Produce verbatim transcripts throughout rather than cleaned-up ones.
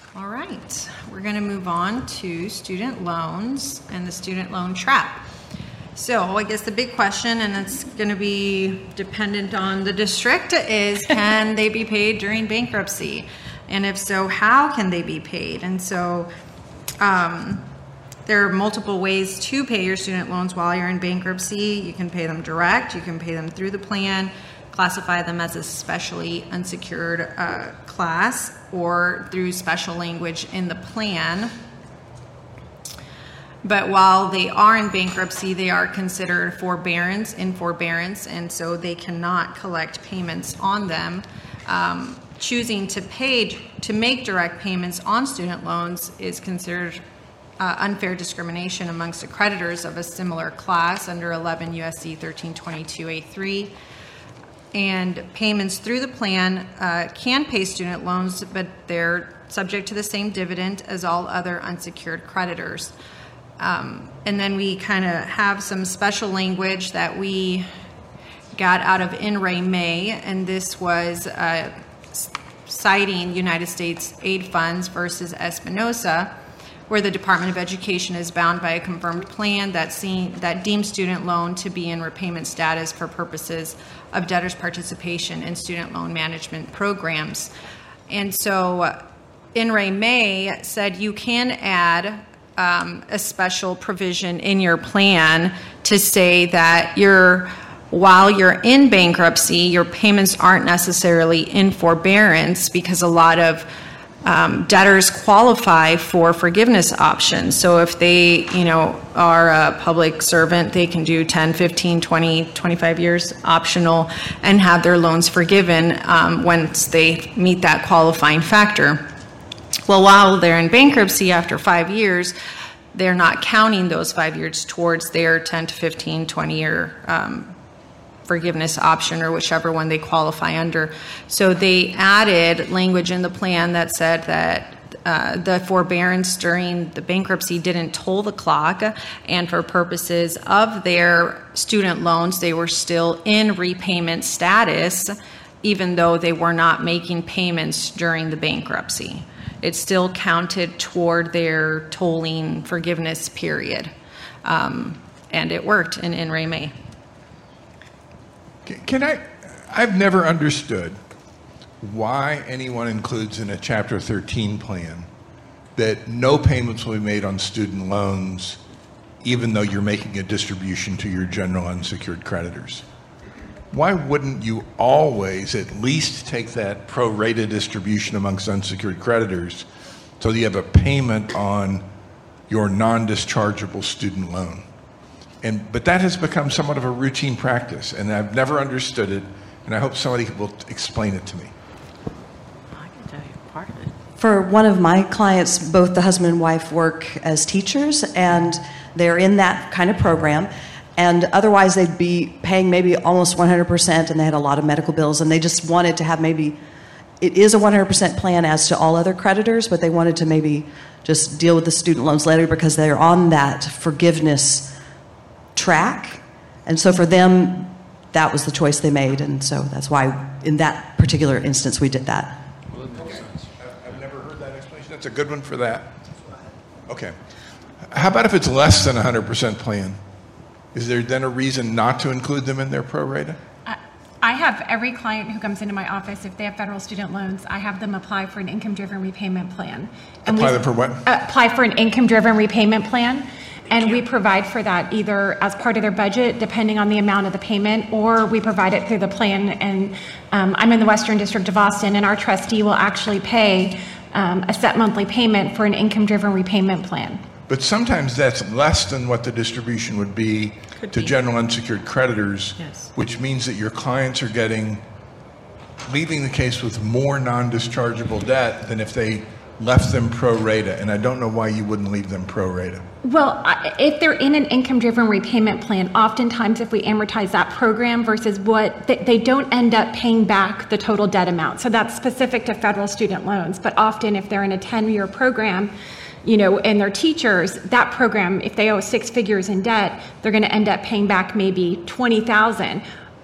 All right, we're going to move on to student loans and the student loan trap. So I guess the big question, and it's going to be dependent on the district, is can they be paid during bankruptcy? And if so, how can they be paid? And so um, there are multiple ways to pay your student loans while you're in bankruptcy. You can pay them direct, you can pay them through the plan, classify them as a specially unsecured uh, class, or through special language in the plan. But while they are in bankruptcy, they are considered forbearance in forbearance, and so they cannot collect payments on them. Um, choosing to pay to make direct payments on student loans is considered uh, unfair discrimination amongst the creditors of a similar class under eleven U S C thirteen twenty-two A three. And payments through the plan uh, can pay student loans, but they're subject to the same dividend as all other unsecured creditors. Um, and then we kind of have some special language that we got out of In Re May, and this was uh, citing United States aid funds versus Espinosa, where the Department of Education is bound by a confirmed plan that, seen, that deems student loan to be in repayment status for purposes of debtors' participation in student loan management programs. And so uh, In Re May said you can add um, a special provision in your plan to say that you're, while you're in bankruptcy, your payments aren't necessarily in forbearance, because a lot of Um, debtors qualify for forgiveness options. So if they, you know, are a public servant, they can do ten, fifteen, twenty, twenty-five years optional and have their loans forgiven um, once they meet that qualifying factor. Well, while they're in bankruptcy after five years, they're not counting those five years towards their ten to fifteen, twenty year um, forgiveness option, or whichever one they qualify under. So they added language in the plan that said that uh, the forbearance during the bankruptcy didn't toll the clock, and for purposes of their student loans, they were still in repayment status, even though they were not making payments during the bankruptcy. It still counted toward their tolling forgiveness period. Um, and it worked in In Re May. Can I, I've never understood why anyone includes in a Chapter thirteen plan that no payments will be made on student loans even though you're making a distribution to your general unsecured creditors. Why wouldn't you always at least take that pro rata distribution amongst unsecured creditors so that you have a payment on your non-dischargeable student loan? And, but that has become somewhat of a routine practice, and I've never understood it, and I hope somebody will explain it to me. I can tell you part of it. For one of my clients, both the husband and wife work as teachers, and they're in that kind of program, and otherwise they'd be paying maybe almost one hundred percent, and they had a lot of medical bills, and they just wanted to have maybe, it is a one hundred percent plan as to all other creditors, but they wanted to maybe just deal with the student loans later because they're on that forgiveness track, and so for them that was the choice they made, and so that's why in that particular instance we did that. Well, that makes sense. I've never heard that explanation. That's a good one for that. Okay. How about if it's less than a one hundred percent plan? Is there then a reason not to include them in their pro rata? I have every client who comes into my office, if they have federal student loans, I have them apply for an income-driven repayment plan. And apply we, them for what? Uh, apply for an income-driven repayment plan. And we provide for that either as part of their budget, depending on the amount of the payment, or we provide it through the plan. And um, I'm in the Western District of Austin, and our trustee will actually pay um, a set monthly payment for an income-driven repayment plan. But sometimes that's less than what the distribution would be Could to be. general unsecured creditors, Yes. which means that your clients are getting, leaving the case with more non-dischargeable debt than if they left them pro rata, and I don't know why you wouldn't leave them pro rata. Well, I- if they're in an income-driven repayment plan, oftentimes if we amortize that program versus what, they, they don't end up paying back the total debt amount. So that's specific to federal student loans. But often if they're in a ten-year program, you know, and they're teachers, that program, if they owe six figures in debt, they're going to end up paying back maybe twenty thousand.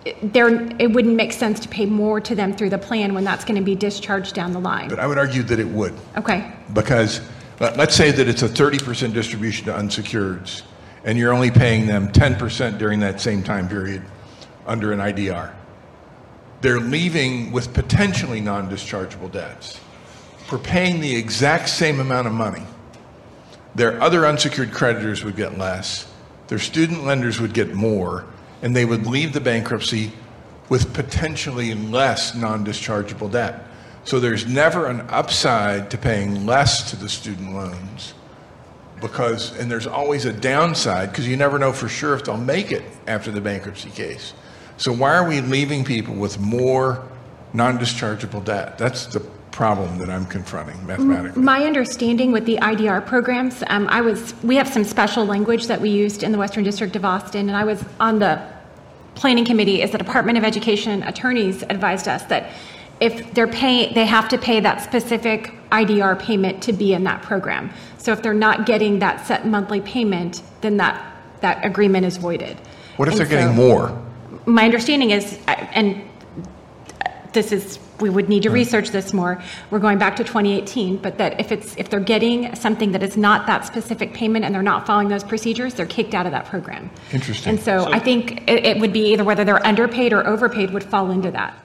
there, it wouldn't make sense to pay more to them through the plan when that's going to be discharged down the line. But I would argue that it would. Okay. Because let- let's say that it's a thirty percent distribution to unsecureds, and you're only paying them ten percent during that same time period under an I D R. They're leaving with potentially non-dischargeable debts. For paying the exact same amount of money, their other unsecured creditors would get less, their student lenders would get more, and they would leave the bankruptcy with potentially less non-dischargeable debt. So there's never an upside to paying less to the student loans, because, and there's always a downside because you never know for sure if they'll make it after the bankruptcy case. So why are we leaving people with more non-dischargeable debt? That's the problem that I'm confronting mathematically. My understanding with the I D R programs, um, I was, we have some special language that we used in the Western District of Austin, and I was on the planning committee as the Department of Education attorneys advised us that if they're paying, they have to pay that specific I D R payment to be in that program. So if they're not getting that set monthly payment, then that, that agreement is voided. What if And they're getting so- more? My understanding is, and this is, we would need to research this more. We're going back to twenty eighteen, but that if it's, if they're getting something that is not that specific payment and they're not following those procedures, they're kicked out of that program. Interesting. And so I think it, it would be either whether they're underpaid or overpaid would fall into that.